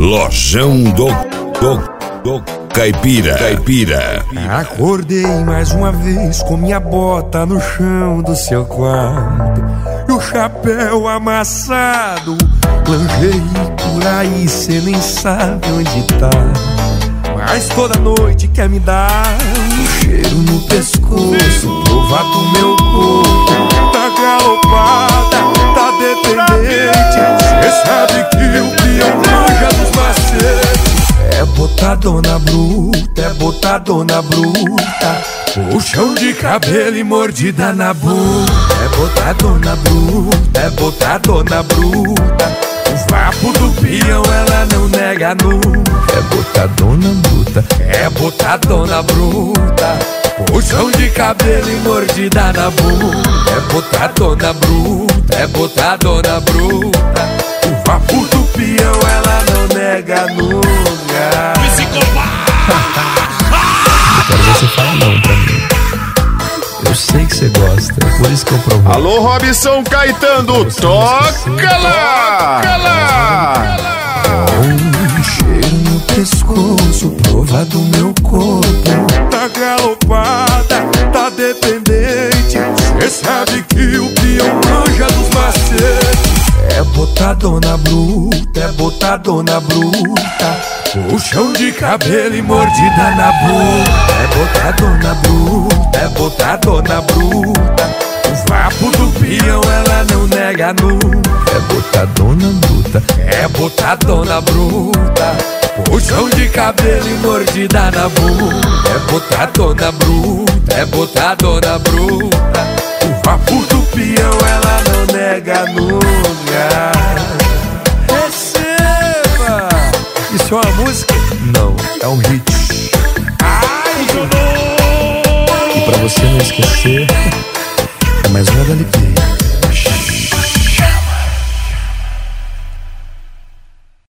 Lojão do Caipira. Acordei mais uma vez com minha bota no chão do seu quarto e o chapéu amassado. Lingerie por aí, cê nem sabe onde tá, mas toda noite quer me dar um cheiro no pescoço, provar do meu corpo. Tá galopada, tá dependente, cê sabe que o peão manja dos macetes. É botadona bruta, é botadona bruta, puxão de cabelo e mordida na boca. É botadona bruta, é botadona bruta, o vapo do peão ela não nega nunca. É botadona bruta, é botadona bruta, puxão de cabelo e mordida na boca. É botadona bruta, é botadona bruta, o vapo do peão ela não nega nunca. Eu quero ver você falar não pra mim. Eu sei que você gosta, por isso que eu provo. Alô, Robson Caetano, toca lá! Um cheiro no pescoço, prova do meu corpo. Tá galopada, tá dependente, cê sabe que o peão manja dos macetes. É botadona bruta, é botadona bruta, puxão de cabelo e mordida na boca. É botadona bruta, é botadona bruta, o vapo do peão ela não nega nunca. É botadona bruta, é botadona bruta, puxão de cabelo e mordida na boca. É botadona bruta, é botadona bruta, o vapo do peão ela não nega nunca. Receba! Isso é uma música? Não, é um hit. E pra você não esquecer, é mais uma da Lipeira.